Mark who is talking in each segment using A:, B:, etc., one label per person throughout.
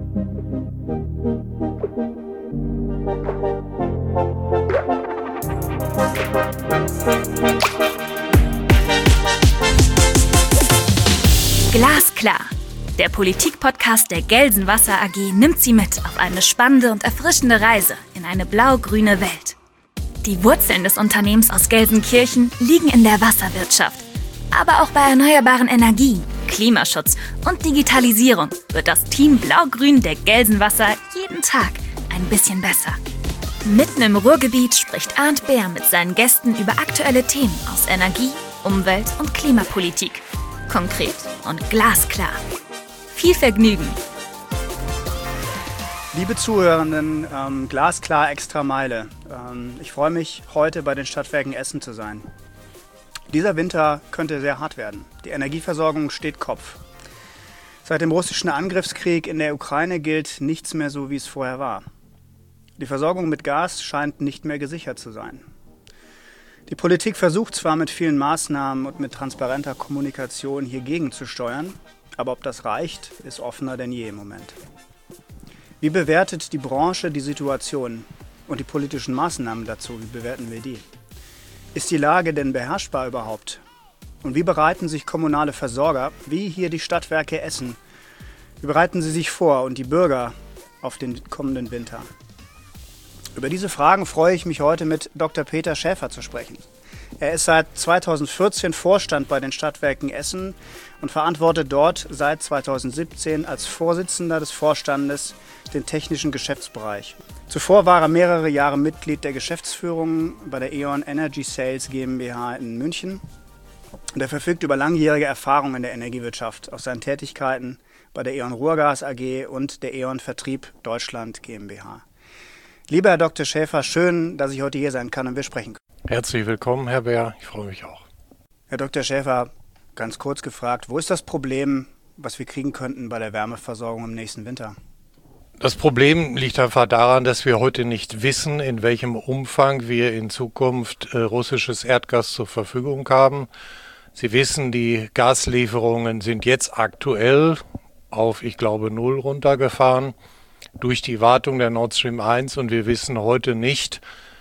A: Glasklar. Der Politik-Podcast der Gelsenwasser AG nimmt Sie mit auf eine spannende und erfrischende Reise in eine blau-grüne Welt. Die Wurzeln des Unternehmens aus Gelsenkirchen liegen in der Wasserwirtschaft. Aber auch bei erneuerbaren Energien, Klimaschutz und Digitalisierung wird das Team Blau-Grün der Gelsenwasser jeden Tag ein bisschen besser. Mitten im Ruhrgebiet spricht Arndt Bär mit seinen Gästen über aktuelle Themen aus Energie, Umwelt und Klimapolitik. Konkret und glasklar. Viel Vergnügen!
B: Liebe Zuhörenden, Glasklar extra Meile. Ich freue mich, heute bei den Stadtwerken Essen zu sein. Dieser Winter könnte sehr hart werden. Die Energieversorgung steht Kopf. Seit dem russischen Angriffskrieg in der Ukraine gilt nichts mehr so, wie es vorher war. Die Versorgung mit Gas scheint nicht mehr gesichert zu sein. Die Politik versucht zwar mit vielen Maßnahmen und mit transparenter Kommunikation hier gegenzusteuern, aber ob das reicht, ist offener denn je im Moment. Wie bewertet die Branche die Situation und die politischen Maßnahmen dazu? Wie bewerten wir die? Ist die Lage denn beherrschbar überhaupt? Und wie bereiten sich kommunale Versorger, wie hier die Stadtwerke Essen, wie bereiten sie sich vor und die Bürger auf den kommenden Winter? Über diese Fragen freue ich mich heute mit Dr. Peter Schäfer zu sprechen. Er ist seit 2014 Vorstand bei den Stadtwerken Essen und verantwortet dort seit 2017 als Vorsitzender des Vorstandes den technischen Geschäftsbereich. Zuvor war er mehrere Jahre Mitglied der Geschäftsführung bei der E.ON Energy Sales GmbH in München. Und er verfügt über langjährige Erfahrung in der Energiewirtschaft aus seinen Tätigkeiten bei der E.ON Ruhrgas AG und der E.ON Vertrieb Deutschland GmbH. Lieber Herr Dr. Schäfer, schön, dass ich heute hier sein kann und wir sprechen können.
C: Herzlich willkommen, Herr Bär. Ich freue mich auch.
B: Herr Dr. Schäfer, ganz kurz gefragt, wo ist das Problem, was wir kriegen könnten bei der Wärmeversorgung im nächsten Winter?
C: Das Problem liegt einfach daran, dass wir heute nicht wissen, in welchem Umfang wir in Zukunft russisches Erdgas zur Verfügung haben. Sie wissen, die Gaslieferungen sind jetzt aktuell auf, ich glaube, 0 runtergefahren durch die Wartung der Nord Stream 1 und wir wissen heute nicht,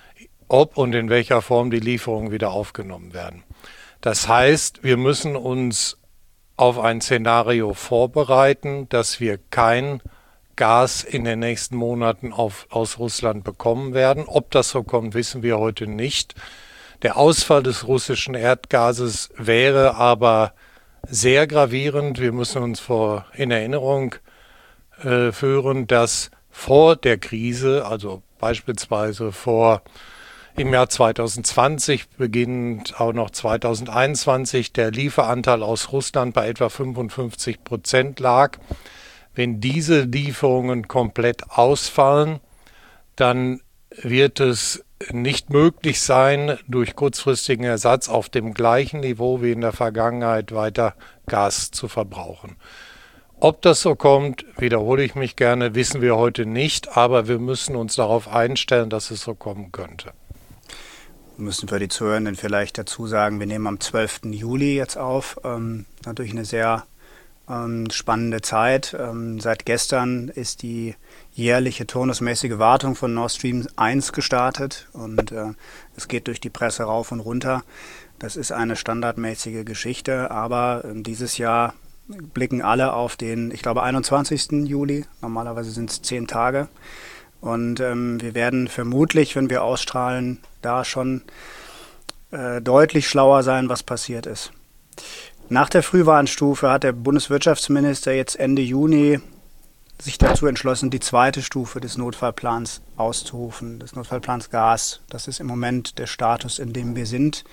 C: ob und in welcher Form die Lieferungen wieder aufgenommen werden. Das heißt, wir müssen uns auf ein Szenario vorbereiten, dass wir kein Gas in den nächsten Monaten aus Russland bekommen werden. Ob das so kommt, wissen wir heute nicht. Der Ausfall des russischen Erdgases wäre aber sehr gravierend. Wir müssen uns in Erinnerung führen, dass vor der Krise, also beispielsweise im Jahr 2020, beginnend auch noch 2021, der Lieferanteil aus Russland bei etwa 55% lag. Wenn diese Lieferungen komplett ausfallen, dann wird es nicht möglich sein, durch kurzfristigen Ersatz auf dem gleichen Niveau wie in der Vergangenheit weiter Gas zu verbrauchen. Ob das so kommt, wiederhole ich mich gerne, wissen wir heute nicht, aber wir müssen uns darauf einstellen, dass es so kommen könnte.
B: Müssen wir die Zuhörenden vielleicht dazu sagen, wir nehmen am 12. Juli jetzt auf, natürlich eine sehr spannende Zeit. Seit gestern ist die jährliche turnusmäßige Wartung von Nord Stream 1 gestartet und es geht durch die Presse rauf und runter. Das ist eine standardmäßige Geschichte, aber dieses Jahr blicken alle auf den, ich glaube, 21. Juli. Normalerweise sind es 10 Tage. Und wir werden vermutlich, wenn wir ausstrahlen, da schon deutlich schlauer sein, was passiert ist. Nach der Frühwarnstufe hat der Bundeswirtschaftsminister jetzt Ende Juni sich dazu entschlossen, die zweite Stufe des Notfallplans auszurufen, des Notfallplans Gas. Das ist im Moment der Status, in dem wir sind.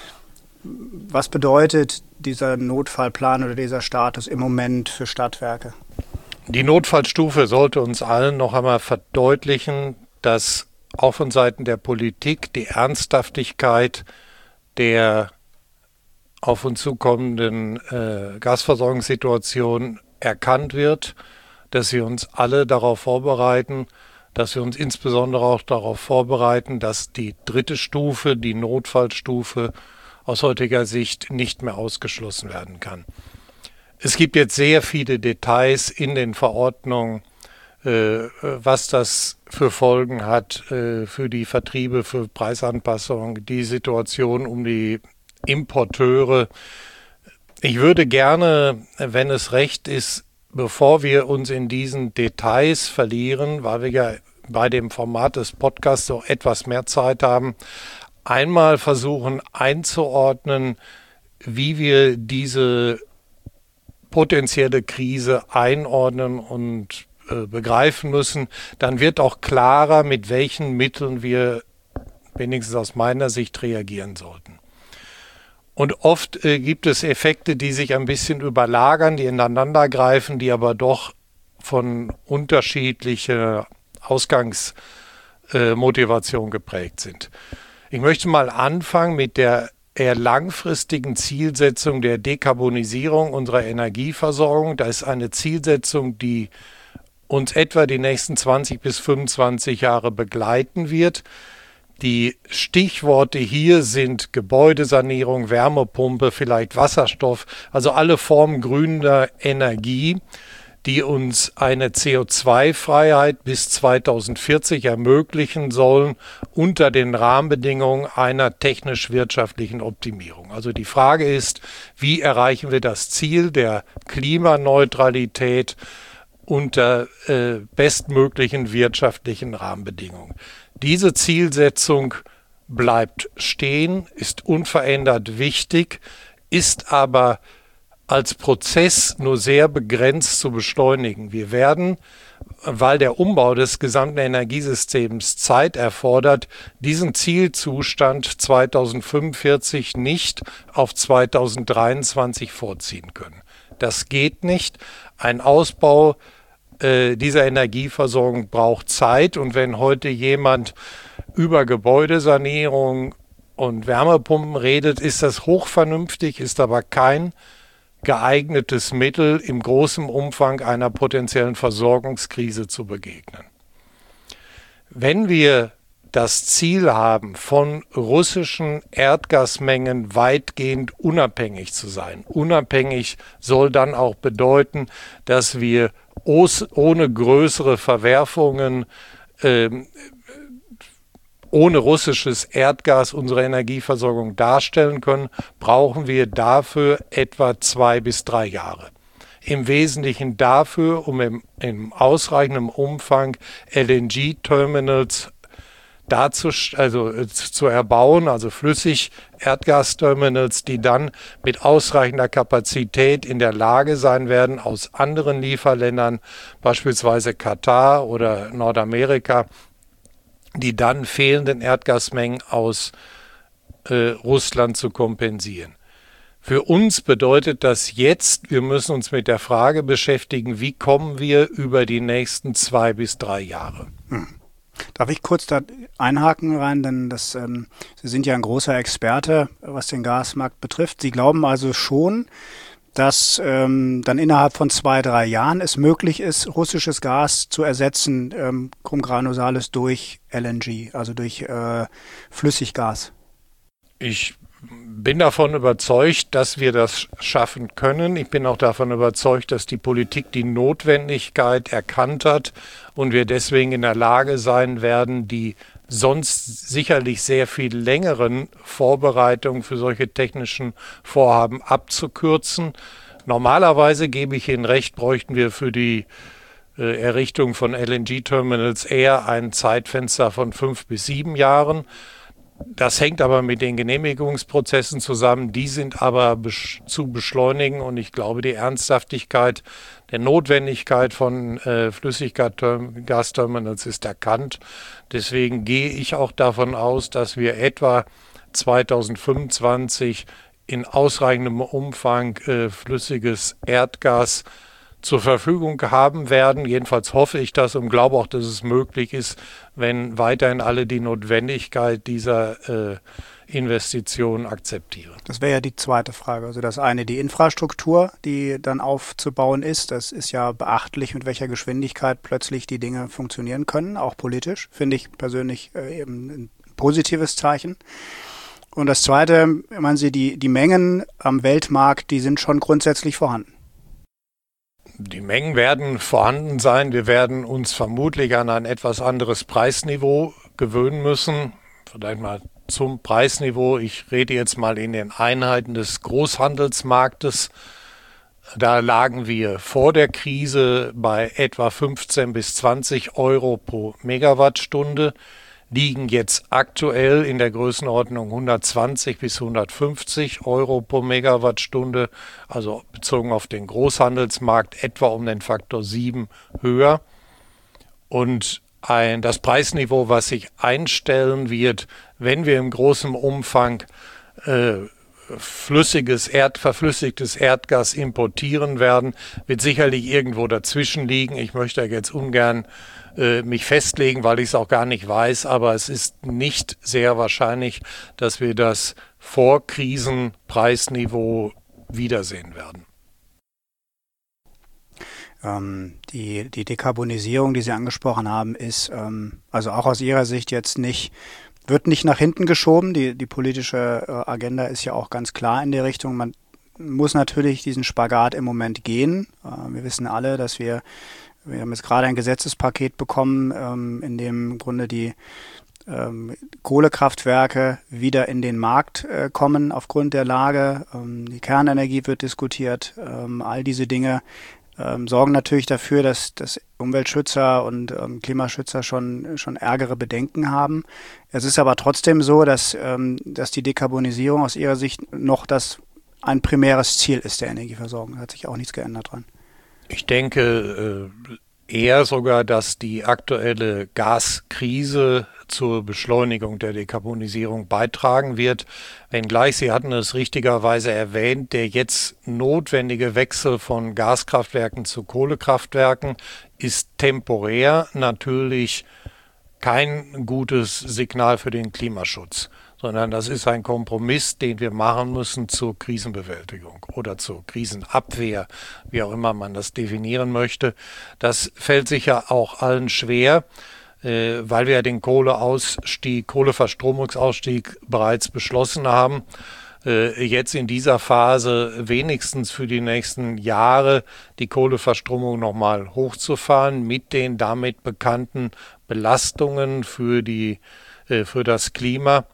B: Was bedeutet dieser Notfallplan oder dieser Status im Moment für Stadtwerke?
C: Die Notfallstufe sollte uns allen noch einmal verdeutlichen, dass auch von Seiten der Politik die Ernsthaftigkeit der auf uns zukommenden Gasversorgungssituation erkannt wird, dass wir uns alle darauf vorbereiten, dass wir uns insbesondere auch darauf vorbereiten, dass die dritte Stufe, die Notfallstufe, aus heutiger Sicht nicht mehr ausgeschlossen werden kann. Es gibt jetzt sehr viele Details in den Verordnungen was das für Folgen hat für die Vertriebe, für Preisanpassungen, die Situation um die Importeure. Ich würde gerne, wenn es recht ist, bevor wir uns in diesen Details verlieren, weil wir ja bei dem Format des Podcasts auch etwas mehr Zeit haben, einmal versuchen einzuordnen, wie wir diese potenzielle Krise einordnen und begreifen müssen. Dann wird auch klarer, mit welchen Mitteln wir wenigstens aus meiner Sicht reagieren sollten. Und oft gibt es Effekte, die sich ein bisschen überlagern, die ineinander greifen, die aber doch von unterschiedlicher Ausgangsmotivation geprägt sind. Ich möchte mal anfangen mit der eher langfristigen Zielsetzung der Dekarbonisierung unserer Energieversorgung. Da ist eine Zielsetzung, die uns etwa die nächsten 20 bis 25 Jahre begleiten wird. Die Stichworte hier sind Gebäudesanierung, Wärmepumpe, vielleicht Wasserstoff, also alle Formen grüner Energie, die uns eine CO2-Freiheit bis 2040 ermöglichen sollen unter den Rahmenbedingungen einer technisch-wirtschaftlichen Optimierung. Also die Frage ist, wie erreichen wir das Ziel der Klimaneutralität unter bestmöglichen wirtschaftlichen Rahmenbedingungen. Diese Zielsetzung bleibt stehen, ist unverändert wichtig, ist aber als Prozess nur sehr begrenzt zu beschleunigen. Wir werden, weil der Umbau des gesamten Energiesystems Zeit erfordert, diesen Zielzustand 2045 nicht auf 2023 vorziehen können. Das geht nicht. Ein Ausbau dieser Energieversorgung braucht Zeit. Und wenn heute jemand über Gebäudesanierung und Wärmepumpen redet, ist das hochvernünftig, ist aber kein geeignetes Mittel, im großen Umfang einer potenziellen Versorgungskrise zu begegnen. Wenn wir das Ziel haben, von russischen Erdgasmengen weitgehend unabhängig zu sein. Unabhängig soll dann auch bedeuten, dass wir ohne größere Verwerfungen, ohne russisches Erdgas unsere Energieversorgung darstellen können, brauchen wir dafür etwa 2 bis 3 Jahre. Im Wesentlichen dafür, um im ausreichenden Umfang LNG-Terminals zu erbauen, also Flüssig-Erdgasterminals, die dann mit ausreichender Kapazität in der Lage sein werden, aus anderen Lieferländern, beispielsweise Katar oder Nordamerika, die dann fehlenden Erdgasmengen aus Russland zu kompensieren. Für uns bedeutet das jetzt, wir müssen uns mit der Frage beschäftigen, wie kommen wir über die nächsten 2 bis 3 Jahre.
B: Darf ich kurz da einhaken rein, denn Sie sind ja ein großer Experte, was den Gasmarkt betrifft. Sie glauben also schon, dass dann innerhalb von 2, 3 Jahren es möglich ist, russisches Gas zu ersetzen, cum granusalis durch LNG, also durch Flüssiggas.
C: Ich bin davon überzeugt, dass wir das schaffen können. Ich bin auch davon überzeugt, dass die Politik die Notwendigkeit erkannt hat und wir deswegen in der Lage sein werden, die sonst sicherlich sehr viel längeren Vorbereitungen für solche technischen Vorhaben abzukürzen. Normalerweise, gebe ich Ihnen recht, bräuchten wir für die Errichtung von LNG-Terminals eher ein Zeitfenster von 5 bis 7 Jahren. Das hängt aber mit den Genehmigungsprozessen zusammen. Die sind aber zu beschleunigen und ich glaube, die Ernsthaftigkeit der Notwendigkeit von Flüssiggasterminals ist erkannt. Deswegen gehe ich auch davon aus, dass wir etwa 2025 in ausreichendem Umfang flüssiges Erdgas zur Verfügung haben werden. Jedenfalls hoffe ich das und glaube auch, dass es möglich ist, wenn weiterhin alle die Notwendigkeit dieser Investitionen akzeptieren.
B: Das wäre ja die zweite Frage. Also das eine, die Infrastruktur, die dann aufzubauen ist. Das ist ja beachtlich, mit welcher Geschwindigkeit plötzlich die Dinge funktionieren können, auch politisch. Finde ich persönlich eben ein positives Zeichen. Und das zweite, meinen Sie, die Mengen am Weltmarkt, die sind schon grundsätzlich vorhanden?
C: Die Mengen werden vorhanden sein. Wir werden uns vermutlich an ein etwas anderes Preisniveau gewöhnen müssen. Vielleicht mal zum Preisniveau. Ich rede jetzt mal in den Einheiten des Großhandelsmarktes. Da lagen wir vor der Krise bei etwa 15 bis 20 Euro pro Megawattstunde, liegen jetzt aktuell in der Größenordnung 120 bis 150 Euro pro Megawattstunde, also bezogen auf den Großhandelsmarkt etwa um den Faktor 7 höher. Und das Preisniveau, was sich einstellen wird, wenn wir im großen Umfang verflüssigtes Erdgas importieren werden, wird sicherlich irgendwo dazwischen liegen. Ich möchte jetzt ungern mich festlegen, weil ich es auch gar nicht weiß, aber es ist nicht sehr wahrscheinlich, dass wir das Vorkrisenpreisniveau wiedersehen werden.
B: Die Dekarbonisierung, die Sie angesprochen haben, ist also auch aus Ihrer Sicht jetzt wird nicht nach hinten geschoben. Die politische Agenda ist ja auch ganz klar in der Richtung. Man muss natürlich diesen Spagat im Moment gehen. Wir wissen alle, dass wir haben jetzt gerade ein Gesetzespaket bekommen, in dem im Grunde die Kohlekraftwerke wieder in den Markt kommen aufgrund der Lage. Die Kernenergie wird diskutiert. All diese Dinge sorgen natürlich dafür, dass Umweltschützer und Klimaschützer schon ärgere Bedenken haben. Es ist aber trotzdem so, dass die Dekarbonisierung aus Ihrer Sicht noch ein primäres Ziel ist der Energieversorgung. Da hat sich auch nichts geändert dran. Ich denke
C: eher sogar, dass die aktuelle Gaskrise zur Beschleunigung der Dekarbonisierung beitragen wird. Wenngleich, Sie hatten es richtigerweise erwähnt, der jetzt notwendige Wechsel von Gaskraftwerken zu Kohlekraftwerken ist temporär natürlich kein gutes Signal für den Klimaschutz, sondern das ist ein Kompromiss, den wir machen müssen zur Krisenbewältigung oder zur Krisenabwehr, wie auch immer man das definieren möchte. Das fällt sicher auch allen schwer, weil wir ja den Kohleverstromungsausstieg bereits beschlossen haben. Jetzt in dieser Phase wenigstens für die nächsten Jahre die Kohleverstromung nochmal hochzufahren mit den damit bekannten Belastungen für das Klima.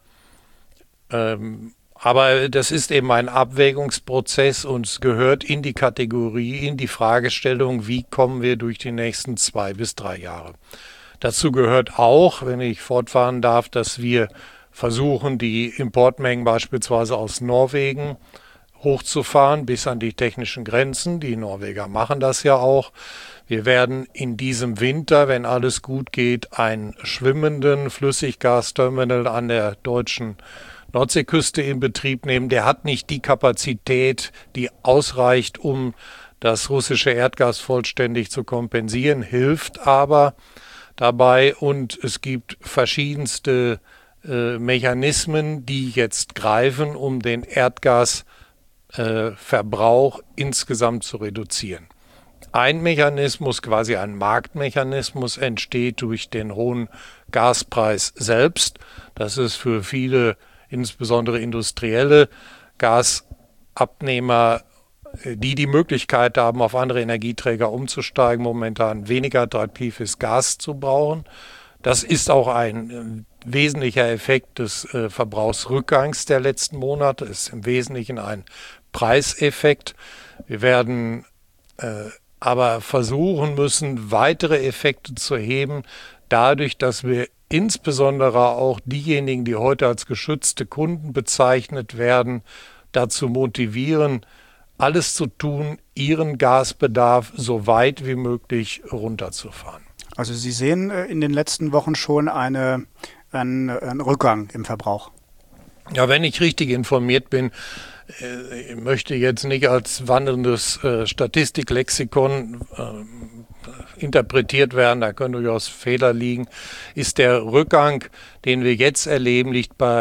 C: Aber das ist eben ein Abwägungsprozess und es gehört in die Kategorie, in die Fragestellung, wie kommen wir durch die nächsten 2 bis 3 Jahre. Dazu gehört auch, wenn ich fortfahren darf, dass wir versuchen, die Importmengen beispielsweise aus Norwegen hochzufahren bis an die technischen Grenzen. Die Norweger machen das ja auch. Wir werden in diesem Winter, wenn alles gut geht, einen schwimmenden Flüssiggasterminal an der deutschen Nordseeküste in Betrieb nehmen. Der hat nicht die Kapazität, die ausreicht, um das russische Erdgas vollständig zu kompensieren, hilft aber dabei und es gibt verschiedenste Mechanismen, die jetzt greifen, um den Erdgasverbrauch insgesamt zu reduzieren. Ein Mechanismus, quasi ein Marktmechanismus, entsteht durch den hohen Gaspreis selbst. Das ist für viele, insbesondere industrielle Gasabnehmer, die Möglichkeit haben, auf andere Energieträger umzusteigen, momentan weniger attraktives Gas zu brauchen. Das ist auch ein wesentlicher Effekt des Verbrauchsrückgangs der letzten Monate, ist im Wesentlichen ein Preiseffekt. Wir werden aber versuchen müssen, weitere Effekte zu heben, dadurch, dass wir insbesondere auch diejenigen, die heute als geschützte Kunden bezeichnet werden, dazu motivieren, alles zu tun, ihren Gasbedarf so weit wie möglich runterzufahren.
B: Also Sie sehen in den letzten Wochen schon einen Rückgang im Verbrauch.
C: Ja, wenn ich richtig informiert bin, möchte jetzt nicht als wandelndes Statistiklexikon interpretiert werden, da können durchaus Fehler liegen, ist der Rückgang, den wir jetzt erleben,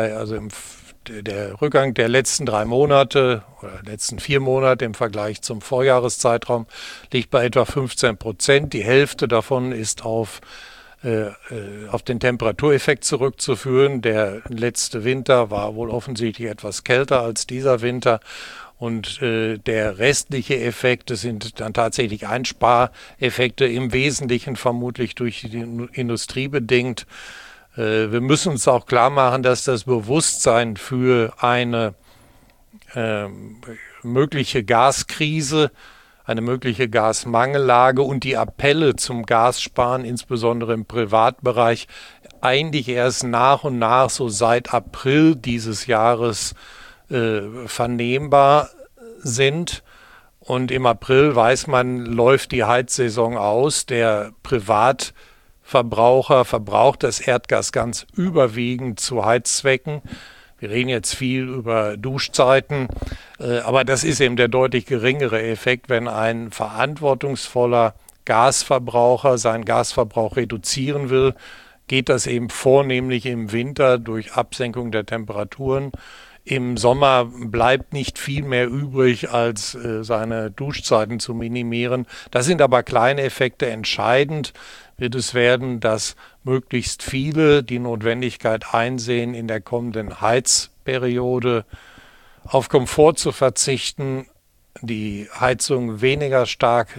C: der Rückgang der letzten 3 Monate oder letzten 4 Monate im Vergleich zum Vorjahreszeitraum liegt bei etwa 15%. Die Hälfte davon ist auf den Temperatureffekt zurückzuführen. Der letzte Winter war wohl offensichtlich etwas kälter als dieser Winter Und der restliche Effekt, das sind dann tatsächlich Einspareffekte, im Wesentlichen vermutlich durch die Industrie bedingt. Wir müssen uns auch klar machen, dass das Bewusstsein für eine mögliche Gaskrise, eine mögliche Gasmangellage und die Appelle zum Gassparen, insbesondere im Privatbereich, eigentlich erst nach und nach, so seit April dieses Jahres, vernehmbar sind. Und im April weiß man, läuft die Heizsaison aus. Der Privatverbraucher verbraucht das Erdgas ganz überwiegend zu Heizzwecken. Wir reden jetzt viel über Duschzeiten, aber das ist eben der deutlich geringere Effekt, wenn ein verantwortungsvoller Gasverbraucher seinen Gasverbrauch reduzieren will, geht das eben vornehmlich im Winter durch Absenkung der Temperaturen. Im Sommer bleibt nicht viel mehr übrig, als seine Duschzeiten zu minimieren. Das sind aber kleine Effekte. Entscheidend wird es werden, dass möglichst viele die Notwendigkeit einsehen, in der kommenden Heizperiode auf Komfort zu verzichten, die Heizung weniger stark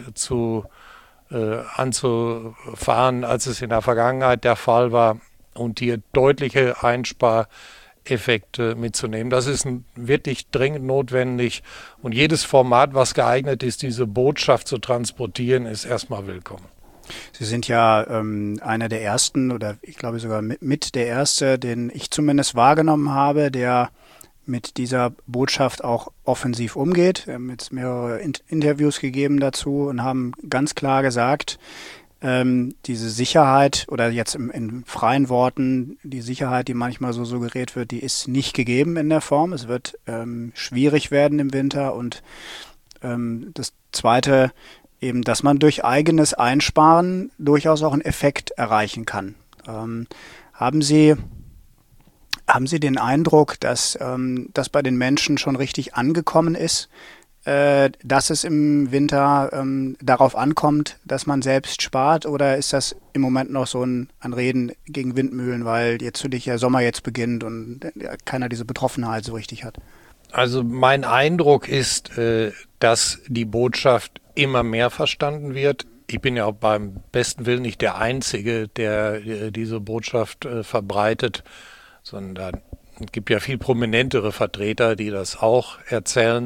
C: anzufahren, als es in der Vergangenheit der Fall war, und hier deutliche Einspareffekte mitzunehmen. Das ist wirklich dringend notwendig, und jedes Format, was geeignet ist, diese Botschaft zu transportieren, ist erstmal willkommen.
B: Sie sind ja einer der ersten, oder ich glaube sogar mit der erste, den ich zumindest wahrgenommen habe, der mit dieser Botschaft auch offensiv umgeht. Wir haben jetzt mehrere Interviews gegeben dazu und haben ganz klar gesagt, diese Sicherheit, oder jetzt in freien Worten, die Sicherheit, die manchmal so suggeriert wird, die ist nicht gegeben in der Form. Es wird schwierig werden im Winter. Und das Zweite, eben, dass man durch eigenes Einsparen durchaus auch einen Effekt erreichen kann. Haben Sie den Eindruck, dass das bei den Menschen schon richtig angekommen ist, dass es im Winter darauf ankommt, dass man selbst spart, oder ist das im Moment noch so ein Reden gegen Windmühlen, weil jetzt natürlich der Sommer jetzt beginnt und keiner diese Betroffenheit so richtig hat?
C: Also mein Eindruck ist, dass die Botschaft immer mehr verstanden wird. Ich bin ja auch beim besten Willen nicht der Einzige, der diese Botschaft verbreitet, sondern es gibt ja viel prominentere Vertreter, die das auch erzählen.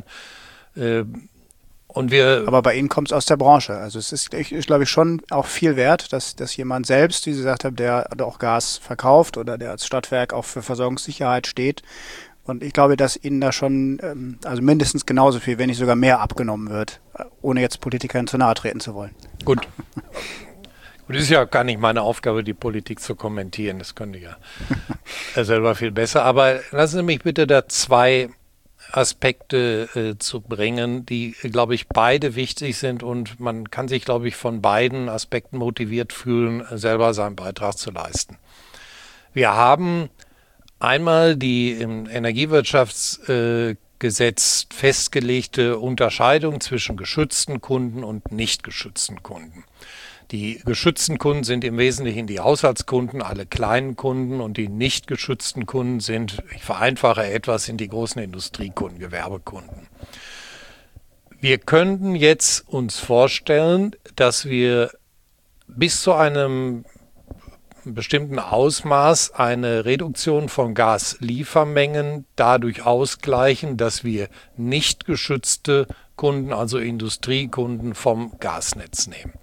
B: Aber bei Ihnen kommt es aus der Branche. Also es ist, glaube ich, schon auch viel wert, dass jemand selbst, wie Sie gesagt haben, der auch Gas verkauft oder der als Stadtwerk auch für Versorgungssicherheit steht. Und ich glaube, dass Ihnen da schon also mindestens genauso viel, wenn nicht sogar mehr abgenommen wird, ohne jetzt Politikern zu nahe treten zu wollen.
C: Gut. Und es ist ja gar nicht meine Aufgabe, die Politik zu kommentieren. Das könnte ich ja selber viel besser. Aber lassen Sie mich bitte da zwei Aspekte zu bringen, die, glaube ich, beide wichtig sind, und man kann sich, glaube ich, von beiden Aspekten motiviert fühlen, selber seinen Beitrag zu leisten. Wir haben einmal die im Energiewirtschaftsgesetz festgelegte Unterscheidung zwischen geschützten Kunden und nicht geschützten Kunden. Die geschützten Kunden sind im Wesentlichen die Haushaltskunden, alle kleinen Kunden, und die nicht geschützten Kunden sind, ich vereinfache etwas, sind die großen Industriekunden, Gewerbekunden. Wir könnten jetzt uns vorstellen, dass wir bis zu einem bestimmten Ausmaß eine Reduktion von Gasliefermengen dadurch ausgleichen, dass wir nicht geschützte Kunden, also Industriekunden, vom Gasnetz nehmen.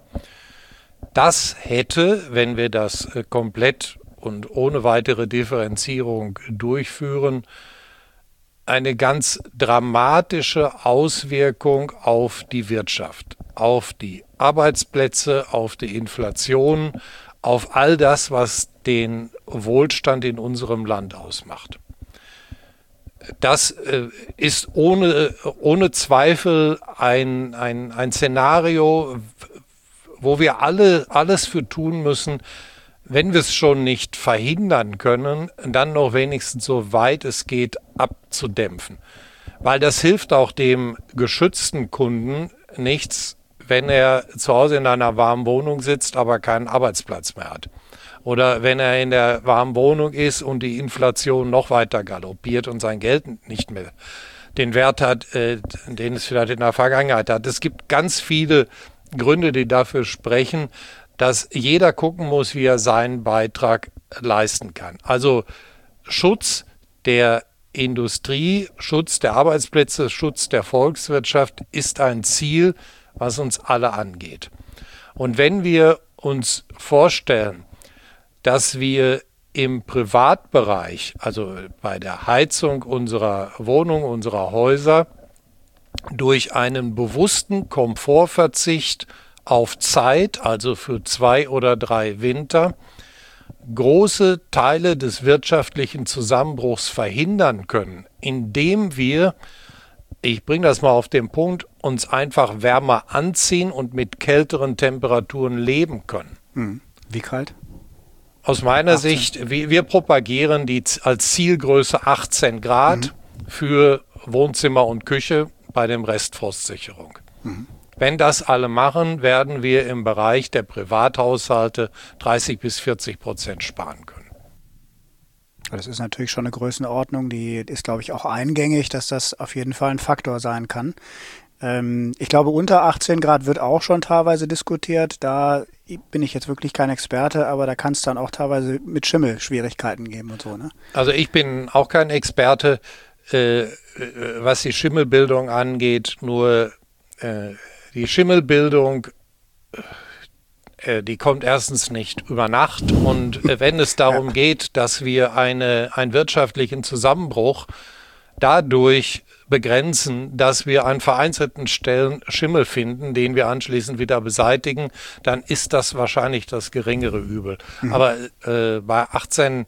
C: Das hätte, wenn wir das komplett und ohne weitere Differenzierung durchführen, eine ganz dramatische Auswirkung auf die Wirtschaft, auf die Arbeitsplätze, auf die Inflation, auf all das, was den Wohlstand in unserem Land ausmacht. Das ist ohne Zweifel ein Szenario, wo wir alles für tun müssen, wenn wir es schon nicht verhindern können, dann noch wenigstens so weit es geht abzudämpfen. Weil das hilft auch dem geschützten Kunden nichts, wenn er zu Hause in einer warmen Wohnung sitzt, aber keinen Arbeitsplatz mehr hat. Oder wenn er in der warmen Wohnung ist und die Inflation noch weiter galoppiert und sein Geld nicht mehr den Wert hat, den es vielleicht in der Vergangenheit hat. Es gibt ganz viele Gründe, die dafür sprechen, dass jeder gucken muss, wie er seinen Beitrag leisten kann. Also Schutz der Industrie, Schutz der Arbeitsplätze, Schutz der Volkswirtschaft ist ein Ziel, was uns alle angeht. Und wenn wir uns vorstellen, dass wir im Privatbereich, also bei der Heizung unserer Wohnung, unserer Häuser, durch einen bewussten Komfortverzicht auf Zeit, also für 2 oder 3 Winter, große Teile des wirtschaftlichen Zusammenbruchs verhindern können, indem wir, ich bringe das mal auf den Punkt, uns einfach wärmer anziehen und mit kälteren Temperaturen leben können.
B: Wie kalt?
C: Aus meiner Sicht, wir propagieren als Zielgröße 18 Grad für Wohnzimmer und Küche, bei dem Rest Frostsicherung. Wenn das alle machen, werden wir im Bereich der Privathaushalte 30-40% sparen können.
B: Das ist natürlich schon eine Größenordnung, die ist, glaube ich, auch eingängig, dass das auf jeden Fall ein Faktor sein kann. Ich glaube, unter 18 Grad wird auch schon teilweise diskutiert. Da bin ich jetzt wirklich kein Experte, aber da kann es dann auch teilweise mit Schimmel Schwierigkeiten geben und so, ne?
C: Also ich bin auch kein Experte, was die Schimmelbildung angeht, nur die Schimmelbildung, die kommt erstens nicht über Nacht, und wenn es darum geht, dass wir einen wirtschaftlichen Zusammenbruch dadurch begrenzen, dass wir an vereinzelten Stellen Schimmel finden, den wir anschließend wieder beseitigen, dann ist das wahrscheinlich das geringere Übel. Aber bei 18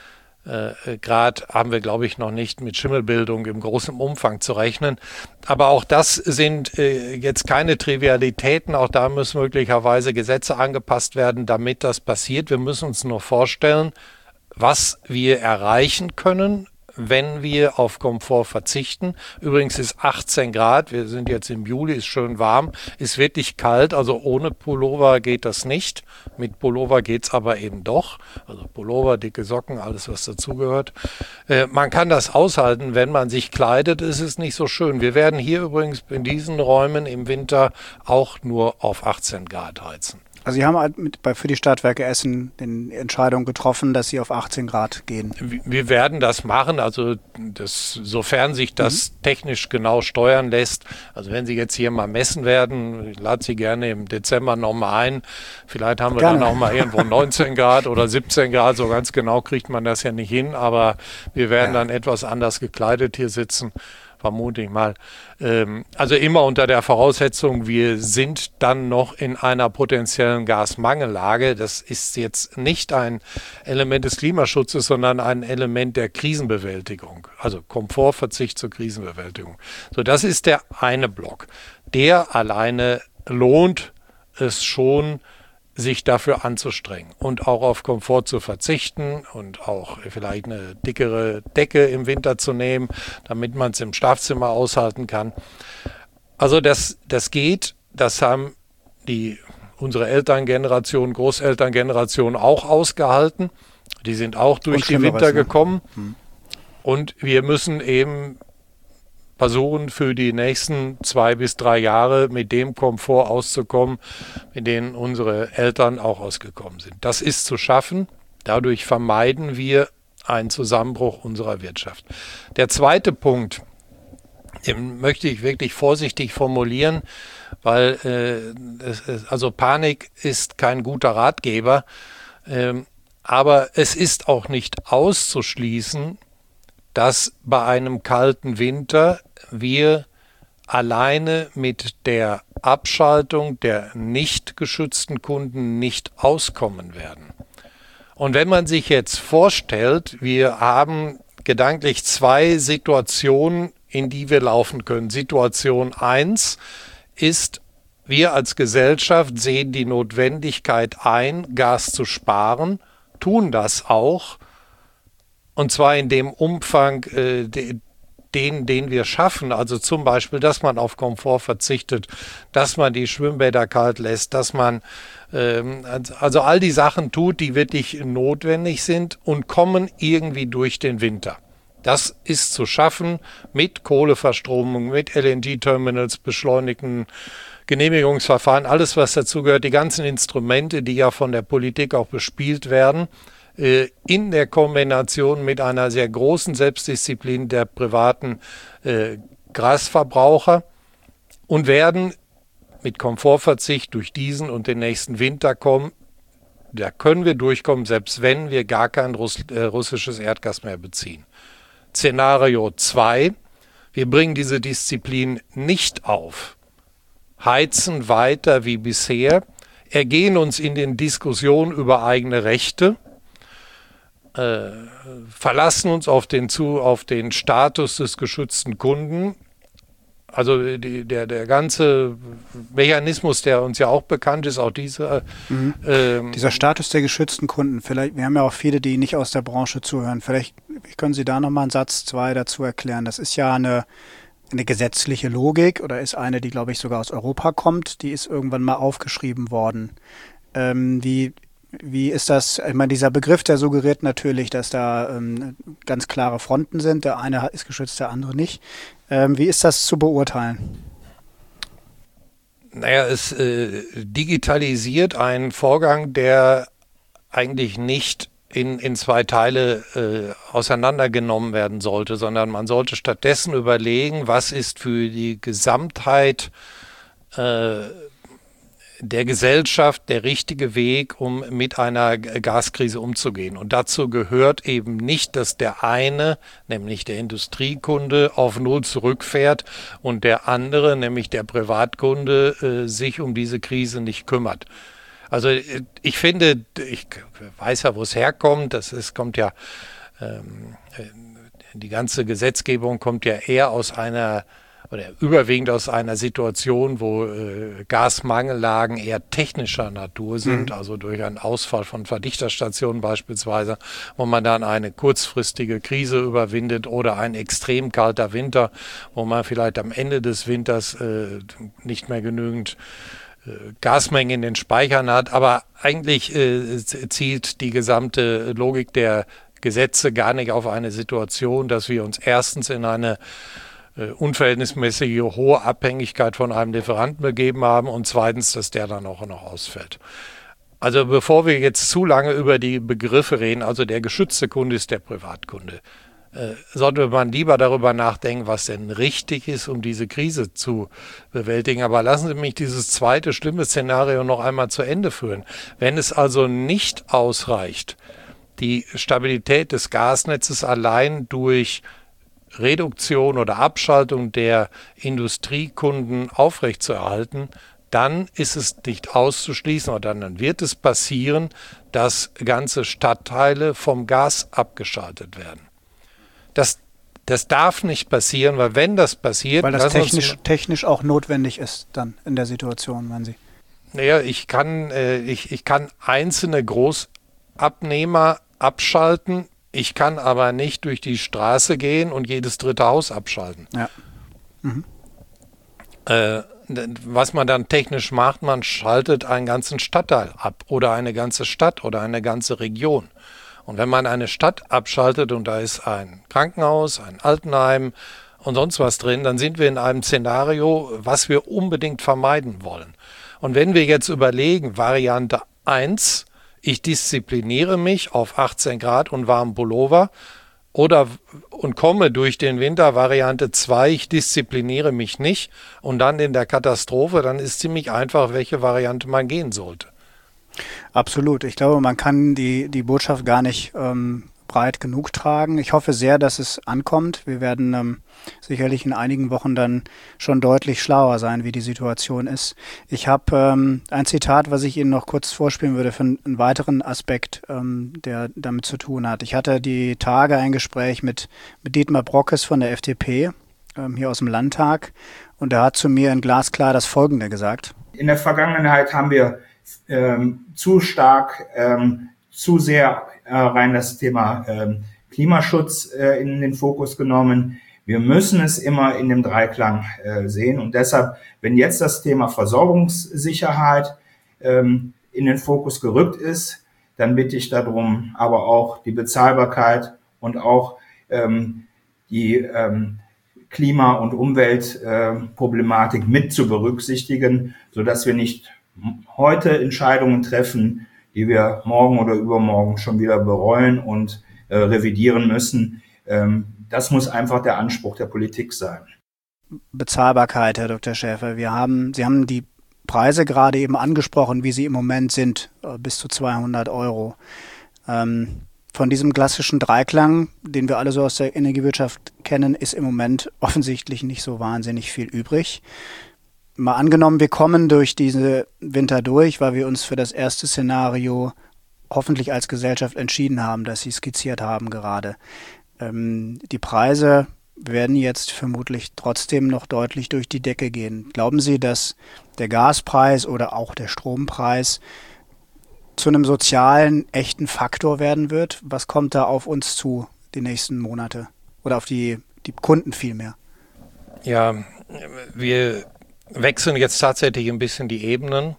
C: Grad haben wir, glaube ich, noch nicht mit Schimmelbildung im großen Umfang zu rechnen. Aber auch das sind jetzt keine Trivialitäten. Auch da müssen möglicherweise Gesetze angepasst werden, damit das passiert. Wir müssen uns nur vorstellen, was wir erreichen können, wenn wir auf Komfort verzichten. Übrigens ist 18 Grad, wir sind jetzt im Juli, ist schön warm, ist wirklich kalt, also ohne Pullover geht das nicht. Mit Pullover geht's aber eben doch. Also Pullover, dicke Socken, alles was dazugehört. Man kann das aushalten, wenn man sich kleidet, ist es nicht so schön. Wir werden hier übrigens in diesen Räumen im Winter auch nur auf 18 Grad heizen.
B: Also Sie haben halt für die Stadtwerke Essen die Entscheidung getroffen, dass Sie auf 18 Grad gehen.
C: Wir werden das machen, also sofern sich das technisch genau steuern lässt. Also wenn Sie jetzt hier mal messen werden, ich lade Sie gerne im Dezember nochmal ein. Vielleicht haben wir dann auch mal irgendwo 19 Grad oder 17 Grad, so ganz genau kriegt man das ja nicht hin, aber wir werden dann etwas anders gekleidet hier sitzen. Vermute ich mal. Also immer unter der Voraussetzung, wir sind dann noch in einer potenziellen Gasmangellage. Das ist jetzt nicht ein Element des Klimaschutzes, sondern ein Element der Krisenbewältigung. Also Komfortverzicht zur Krisenbewältigung. So, das ist der eine Block. Der alleine lohnt es schon, sich dafür anzustrengen und auch auf Komfort zu verzichten und auch vielleicht eine dickere Decke im Winter zu nehmen, damit man es im Schlafzimmer aushalten kann. Also das geht, das haben unsere Elterngeneration, Großelterngeneration auch ausgehalten. Die sind auch durch die Winter gekommen. Und wir müssen eben versuchen, für die nächsten 2 bis 3 Jahre mit dem Komfort auszukommen, mit dem unsere Eltern auch ausgekommen sind. Das ist zu schaffen. Dadurch vermeiden wir einen Zusammenbruch unserer Wirtschaft. Der zweite Punkt, den möchte ich wirklich vorsichtig formulieren, weil also Panik ist kein guter Ratgeber, aber es ist auch nicht auszuschließen, dass bei einem kalten Winter wir alleine mit der Abschaltung der nicht geschützten Kunden nicht auskommen werden. Und wenn man sich jetzt vorstellt, wir haben gedanklich 2 Situationen, in die wir laufen können. Situation 1 ist, wir als Gesellschaft sehen die Notwendigkeit ein, Gas zu sparen, tun das auch, und zwar in dem Umfang, den wir schaffen, also zum Beispiel, dass man auf Komfort verzichtet, dass man die Schwimmbäder kalt lässt, dass man also all die Sachen tut, die wirklich notwendig sind und kommen irgendwie durch den Winter. Das ist zu schaffen mit Kohleverstromung, mit LNG-Terminals, beschleunigten Genehmigungsverfahren, alles was dazugehört, die ganzen Instrumente, die ja von der Politik auch bespielt werden, in der Kombination mit einer sehr großen Selbstdisziplin der privaten Gasverbraucher und werden mit Komfortverzicht durch diesen und den nächsten Winter kommen. Da können wir durchkommen, selbst wenn wir gar kein russisches Erdgas mehr beziehen. Szenario 2, wir bringen diese Disziplin nicht auf, heizen weiter wie bisher, ergehen uns in den Diskussionen über eigene Rechte, verlassen uns auf den Status des geschützten Kunden. Also der ganze Mechanismus, der uns ja auch bekannt ist, auch dieser
B: Status der geschützten Kunden. Vielleicht, wir haben ja auch viele, die nicht aus der Branche zuhören. Vielleicht können Sie da nochmal einen Satz, zwei dazu erklären. Das ist ja eine gesetzliche Logik oder ist eine, die, glaube ich, sogar aus Europa kommt. Die ist irgendwann mal aufgeschrieben worden. Wie ist das? Ich meine, dieser Begriff, der suggeriert natürlich, dass da ganz klare Fronten sind. Der eine ist geschützt, der andere nicht. Wie ist das zu beurteilen?
C: Naja, es digitalisiert einen Vorgang, der eigentlich nicht in zwei Teile auseinandergenommen werden sollte, sondern man sollte stattdessen überlegen, was ist für die Gesamtheit der Gesellschaft der richtige Weg, um mit einer Gaskrise umzugehen. Und dazu gehört eben nicht, dass der eine, nämlich der Industriekunde, auf Null zurückfährt und der andere, nämlich der Privatkunde, sich um diese Krise nicht kümmert. Also ich finde, ich weiß ja, wo es herkommt. Kommt ja, die ganze Gesetzgebung kommt ja eher aus einer oder überwiegend aus einer Situation, wo Gasmangellagen eher technischer Natur sind, also durch einen Ausfall von Verdichterstationen beispielsweise, wo man dann eine kurzfristige Krise überwindet oder ein extrem kalter Winter, wo man vielleicht am Ende des Winters nicht mehr genügend Gasmengen in den Speichern hat. Aber eigentlich zielt die gesamte Logik der Gesetze gar nicht auf eine Situation, dass wir uns erstens in eine unverhältnismäßige hohe Abhängigkeit von einem Lieferanten begeben haben und zweitens, dass der dann auch noch ausfällt. Also bevor wir jetzt zu lange über die Begriffe reden, also der geschützte Kunde ist der Privatkunde, sollte man lieber darüber nachdenken, was denn richtig ist, um diese Krise zu bewältigen. Aber lassen Sie mich dieses zweite schlimme Szenario noch einmal zu Ende führen. Wenn es also nicht ausreicht, die Stabilität des Gasnetzes allein durch Reduktion oder Abschaltung der Industriekunden aufrechtzuerhalten, dann ist es nicht auszuschließen oder dann wird es passieren, dass ganze Stadtteile vom Gas abgeschaltet werden. Das darf nicht passieren, weil wenn das passiert...
B: Weil das technisch auch notwendig ist dann in der Situation, meinen Sie?
C: Naja, ich kann einzelne Großabnehmer abschalten, ich kann aber nicht durch die Straße gehen und jedes dritte Haus abschalten. Ja. Was man dann technisch macht, man schaltet einen ganzen Stadtteil ab oder eine ganze Stadt oder eine ganze Region. Und wenn man eine Stadt abschaltet und da ist ein Krankenhaus, ein Altenheim und sonst was drin, dann sind wir in einem Szenario, was wir unbedingt vermeiden wollen. Und wenn wir jetzt überlegen, Variante 1, ich diszipliniere mich auf 18 Grad und warmen Pullover und komme durch den Winter, Variante 2, ich diszipliniere mich nicht und dann in der Katastrophe, dann ist ziemlich einfach, welche Variante man gehen sollte.
B: Absolut. Ich glaube, man kann die Botschaft gar nicht breit genug tragen. Ich hoffe sehr, dass es ankommt. Wir werden sicherlich in einigen Wochen dann schon deutlich schlauer sein, wie die Situation ist. Ich habe ein Zitat, was ich Ihnen noch kurz vorspielen würde für einen weiteren Aspekt, der damit zu tun hat. Ich hatte die Tage ein Gespräch mit Dietmar Brockes von der FDP hier aus dem Landtag und er hat zu mir in glasklar das Folgende gesagt.
D: In der Vergangenheit haben wir zu stark, zu sehr rein das Thema Klimaschutz in den Fokus genommen. Wir müssen es immer in dem Dreiklang sehen und deshalb, wenn jetzt das Thema Versorgungssicherheit in den Fokus gerückt ist, dann bitte ich darum, aber auch die Bezahlbarkeit und auch die Klima- und Umweltproblematik mit zu berücksichtigen, sodass wir nicht heute Entscheidungen treffen, die wir morgen oder übermorgen schon wieder bereuen und revidieren müssen. Das muss einfach der Anspruch der Politik sein.
B: Bezahlbarkeit, Herr Dr. Schäfer. Sie haben die Preise gerade eben angesprochen, wie sie im Moment sind, bis zu 200 Euro. Von diesem klassischen Dreiklang, den wir alle so aus der Energiewirtschaft kennen, ist im Moment offensichtlich nicht so wahnsinnig viel übrig. Mal angenommen, wir kommen durch diese Winter durch, weil wir uns für das erste Szenario hoffentlich als Gesellschaft entschieden haben, das Sie skizziert haben gerade. Die Preise werden jetzt vermutlich trotzdem noch deutlich durch die Decke gehen. Glauben Sie, dass der Gaspreis oder auch der Strompreis zu einem sozialen, echten Faktor werden wird? Was kommt da auf uns zu die nächsten Monate? Oder auf die Kunden vielmehr?
C: Ja, wir wechseln jetzt tatsächlich ein bisschen die Ebenen.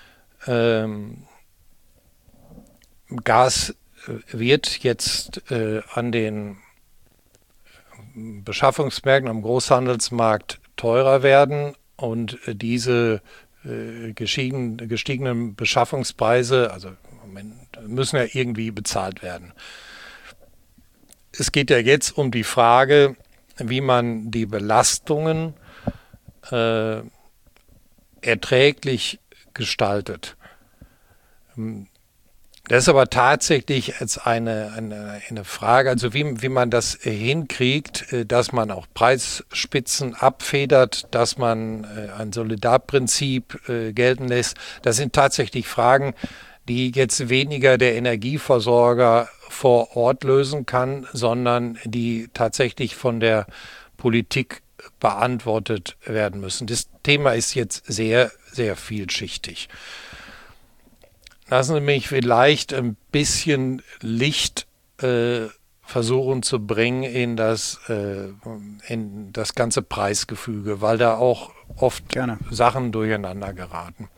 C: Gas wird jetzt an den Beschaffungsmärkten, am Großhandelsmarkt teurer werden und diese gestiegenen Beschaffungspreise, also im Moment, müssen ja irgendwie bezahlt werden. Es geht ja jetzt um die Frage, wie man die Belastungen erträglich gestaltet. Das ist aber tatsächlich jetzt eine Frage, also wie man das hinkriegt, dass man auch Preisspitzen abfedert, dass man ein Solidarprinzip gelten lässt. Das sind tatsächlich Fragen, die jetzt weniger der Energieversorger vor Ort lösen kann, sondern die tatsächlich von der Politik beantwortet werden müssen. Das Thema ist jetzt sehr, sehr vielschichtig. Lassen Sie mich vielleicht ein bisschen Licht versuchen zu bringen in das ganze Preisgefüge, weil da auch oft Sachen durcheinander geraten.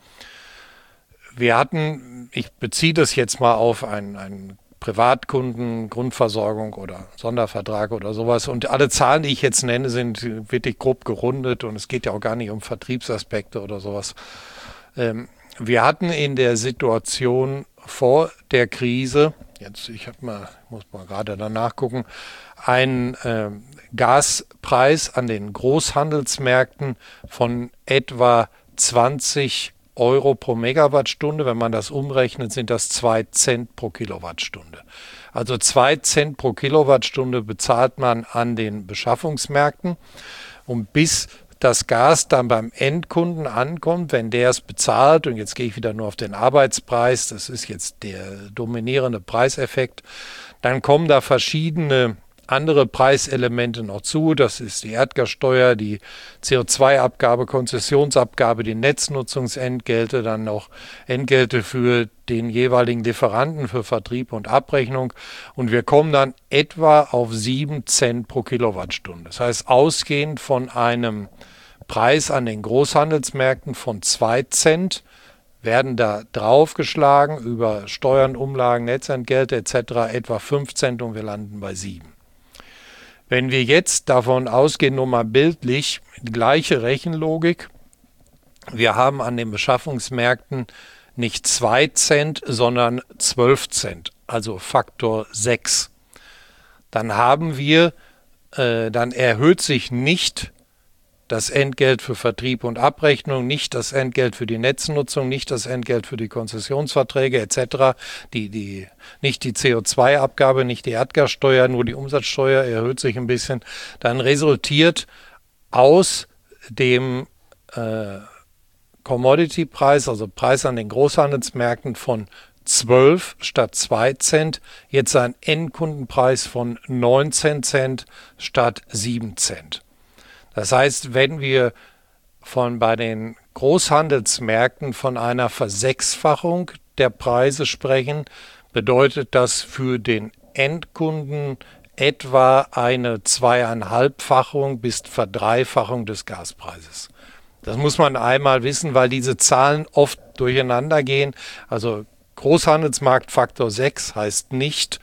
C: Wir hatten, ich beziehe das jetzt mal auf einen Privatkunden, Grundversorgung oder Sondervertrag oder sowas. Und alle Zahlen, die ich jetzt nenne, sind wirklich grob gerundet und es geht ja auch gar nicht um Vertriebsaspekte oder sowas. Wir hatten in der Situation vor der Krise, muss mal gerade danach gucken, einen Gaspreis an den Großhandelsmärkten von etwa 20 Euro pro Megawattstunde. Wenn man das umrechnet, sind das 2 Cent pro Kilowattstunde. Also 2 Cent pro Kilowattstunde bezahlt man an den Beschaffungsmärkten. Und bis das Gas dann beim Endkunden ankommt, wenn der es bezahlt, und jetzt gehe ich wieder nur auf den Arbeitspreis, das ist jetzt der dominierende Preiseffekt, dann kommen da verschiedene andere Preiselemente noch zu. Das ist die Erdgassteuer, die CO2-Abgabe, Konzessionsabgabe, die Netznutzungsentgelte, dann noch Entgelte für den jeweiligen Lieferanten für Vertrieb und Abrechnung. Und wir kommen dann etwa auf 7 Cent pro Kilowattstunde. Das heißt, ausgehend von einem Preis an den Großhandelsmärkten von 2 Cent werden da draufgeschlagen über Steuern, Umlagen, Netzentgelte etc. etwa 5 Cent und wir landen bei 7. Wenn wir jetzt davon ausgehen, nur mal bildlich, die gleiche Rechenlogik, wir haben an den Beschaffungsmärkten nicht 2 Cent, sondern 12 Cent, also Faktor 6. Dann erhöht sich nicht das Entgelt für Vertrieb und Abrechnung, nicht das Entgelt für die Netznutzung, nicht das Entgelt für die Konzessionsverträge etc., nicht die CO2-Abgabe, nicht die Erdgassteuer, nur die Umsatzsteuer erhöht sich ein bisschen. Dann resultiert aus dem Commodity-Preis, also Preis an den Großhandelsmärkten von 12 statt 2 Cent, jetzt ein Endkundenpreis von 19 Cent statt 7 Cent. Das heißt, wenn wir bei den Großhandelsmärkten von einer Versechsfachung der Preise sprechen, bedeutet das für den Endkunden etwa eine 2,5-fachung bis Verdreifachung des Gaspreises. Das muss man einmal wissen, weil diese Zahlen oft durcheinander gehen. Also Großhandelsmarkt Faktor 6 heißt nicht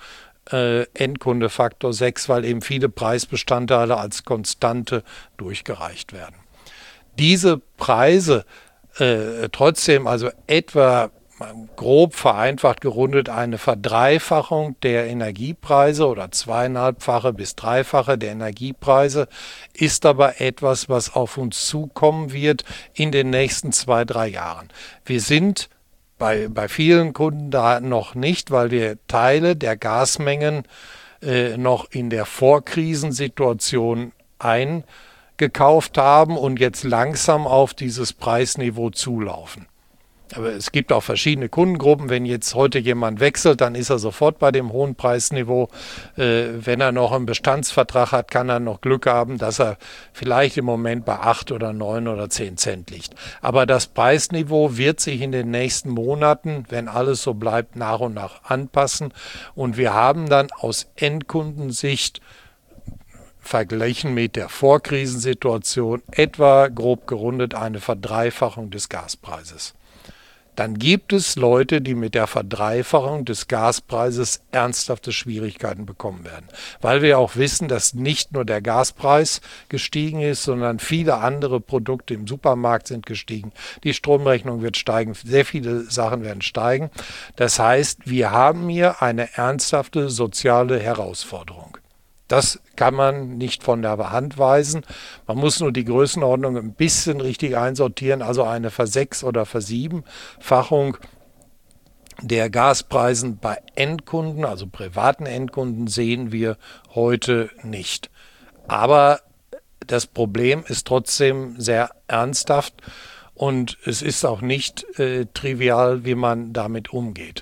C: Endkunde Faktor 6, weil eben viele Preisbestandteile als Konstante durchgereicht werden. Diese Preise trotzdem, also etwa grob vereinfacht gerundet, eine Verdreifachung der Energiepreise oder 2,5-fache bis 3-fache der Energiepreise ist aber etwas, was auf uns zukommen wird in den nächsten 2-3 Jahren. Wir sind bei vielen Kunden da noch nicht, weil wir Teile der Gasmengen noch in der Vorkrisensituation eingekauft haben und jetzt langsam auf dieses Preisniveau zulaufen. Aber es gibt auch verschiedene Kundengruppen. Wenn jetzt heute jemand wechselt, dann ist er sofort bei dem hohen Preisniveau. Wenn er noch einen Bestandsvertrag hat, kann er noch Glück haben, dass er vielleicht im Moment bei 8 oder 9 oder 10 Cent liegt. Aber das Preisniveau wird sich in den nächsten Monaten, wenn alles so bleibt, nach und nach anpassen. Und wir haben dann aus Endkundensicht verglichen mit der Vorkrisensituation etwa grob gerundet eine Verdreifachung des Gaspreises. Dann gibt es Leute, die mit der Verdreifachung des Gaspreises ernsthafte Schwierigkeiten bekommen werden. Weil wir auch wissen, dass nicht nur der Gaspreis gestiegen ist, sondern viele andere Produkte im Supermarkt sind gestiegen. Die Stromrechnung wird steigen, sehr viele Sachen werden steigen. Das heißt, wir haben hier eine ernsthafte soziale Herausforderung. Das kann man nicht von der Hand weisen. Man muss nur die Größenordnung ein bisschen richtig einsortieren, also eine Ver-6- oder Ver-7-fachung der Gaspreisen bei Endkunden, also privaten Endkunden, sehen wir heute nicht. Aber das Problem ist trotzdem sehr ernsthaft und es ist auch nicht trivial, wie man damit umgeht.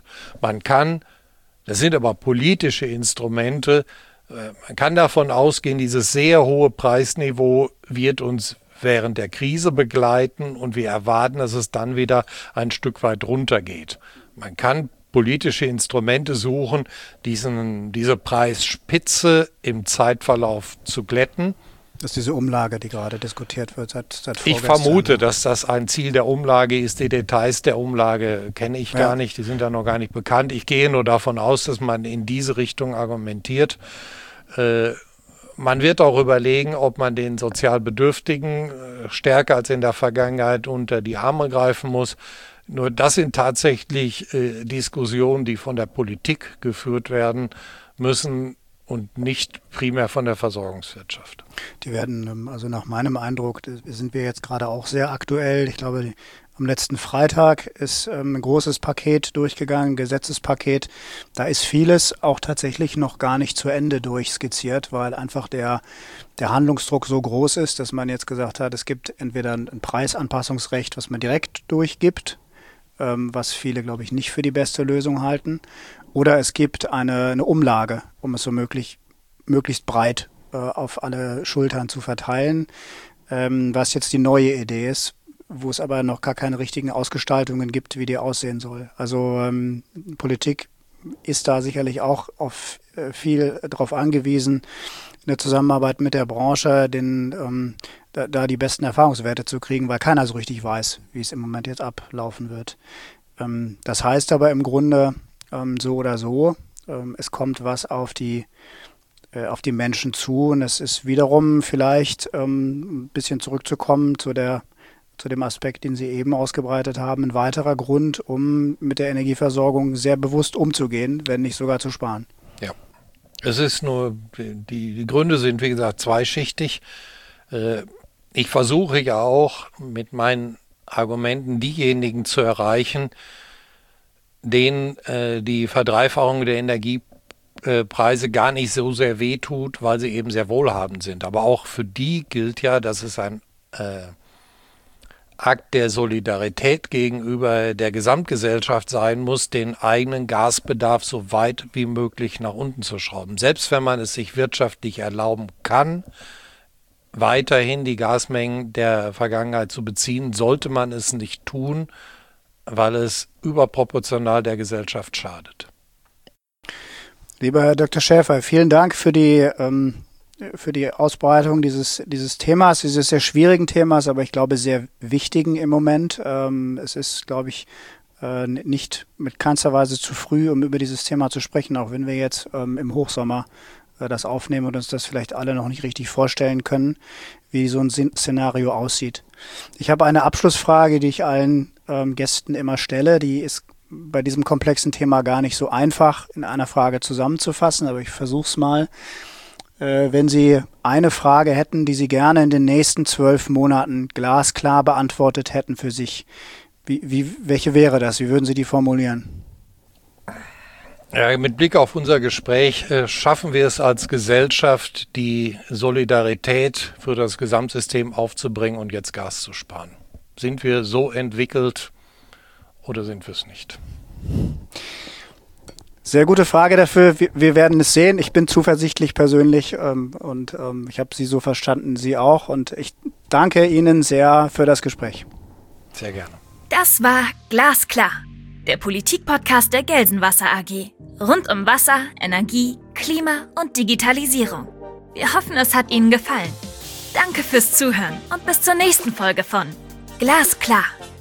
C: Das sind aber politische Instrumente. Man kann davon ausgehen, dieses sehr hohe Preisniveau wird uns während der Krise begleiten und wir erwarten, dass es dann wieder ein Stück weit runtergeht. Man kann politische Instrumente suchen, diese Preisspitze im Zeitverlauf zu glätten.
B: Das ist diese Umlage, die gerade diskutiert wird seit vorgestern.
C: Ich vermute, dass das ein Ziel der Umlage ist. Die Details der Umlage kenne ich gar nicht, die sind da noch gar nicht bekannt. Ich gehe nur davon aus, dass man in diese Richtung argumentiert. Man wird auch überlegen, ob man den sozial Bedürftigen stärker als in der Vergangenheit unter die Arme greifen muss. Nur das sind tatsächlich Diskussionen, die von der Politik geführt werden müssen und nicht primär von der Versorgungswirtschaft.
B: Die werden, also nach meinem Eindruck, sind wir jetzt gerade auch sehr aktuell. Ich glaube, am letzten Freitag ist ein großes Paket durchgegangen, ein Gesetzespaket. Da ist vieles auch tatsächlich noch gar nicht zu Ende durchskizziert, weil einfach der Handlungsdruck so groß ist, dass man jetzt gesagt hat, es gibt entweder ein Preisanpassungsrecht, was man direkt durchgibt, was viele, glaube ich, nicht für die beste Lösung halten. Oder es gibt eine Umlage, um es so möglichst breit auf alle Schultern zu verteilen, was jetzt die neue Idee ist, wo es aber noch gar keine richtigen Ausgestaltungen gibt, wie die aussehen soll. Also Politik ist da sicherlich auch auf viel darauf angewiesen, in der Zusammenarbeit mit der Branche da die besten Erfahrungswerte zu kriegen, weil keiner so richtig weiß, wie es im Moment jetzt ablaufen wird. Das heißt aber im Grunde so oder so, es kommt was auf die Menschen zu und es ist wiederum vielleicht ein bisschen zurückzukommen zu dem Aspekt, den Sie eben ausgebreitet haben, ein weiterer Grund, um mit der Energieversorgung sehr bewusst umzugehen, wenn nicht sogar zu sparen.
C: Ja, es ist nur, die Gründe sind wie gesagt zweischichtig. Ich versuche ja auch mit meinen Argumenten diejenigen zu erreichen, denen die Verdreifachung der Energiepreise gar nicht so sehr wehtut, weil sie eben sehr wohlhabend sind. Aber auch für die gilt ja, dass es ein Akt der Solidarität gegenüber der Gesamtgesellschaft sein muss, den eigenen Gasbedarf so weit wie möglich nach unten zu schrauben. Selbst wenn man es sich wirtschaftlich erlauben kann, weiterhin die Gasmengen der Vergangenheit zu beziehen, sollte man es nicht tun, weil es überproportional der Gesellschaft schadet.
B: Lieber Herr Dr. Schäfer, vielen Dank für die Ausbreitung dieses Themas, dieses sehr schwierigen Themas, aber ich glaube sehr wichtigen im Moment. Es ist, glaube ich, nicht mit keinster Weise zu früh, um über dieses Thema zu sprechen, auch wenn wir jetzt im Hochsommer das aufnehmen und uns das vielleicht alle noch nicht richtig vorstellen können, wie so ein Szenario aussieht. Ich habe eine Abschlussfrage, die ich allen Gästen immer stelle. Die ist bei diesem komplexen Thema gar nicht so einfach in einer Frage zusammenzufassen, aber ich versuche es mal. Wenn Sie eine Frage hätten, die Sie gerne in den nächsten 12 Monaten glasklar beantwortet hätten für sich, welche wäre das? Wie würden Sie die formulieren?
C: Ja, mit Blick auf unser Gespräch schaffen wir es als Gesellschaft, die Solidarität für das Gesamtsystem aufzubringen und jetzt Gas zu sparen. Sind wir so entwickelt oder sind wir es nicht?
B: Sehr gute Frage dafür. Wir werden es sehen. Ich bin zuversichtlich persönlich und ich habe Sie so verstanden, Sie auch. Und ich danke Ihnen sehr für das Gespräch.
C: Sehr gerne.
A: Das war Glasklar, der Politik-Podcast der Gelsenwasser AG. Rund um Wasser, Energie, Klima und Digitalisierung. Wir hoffen, es hat Ihnen gefallen. Danke fürs Zuhören und bis zur nächsten Folge von Glasklar.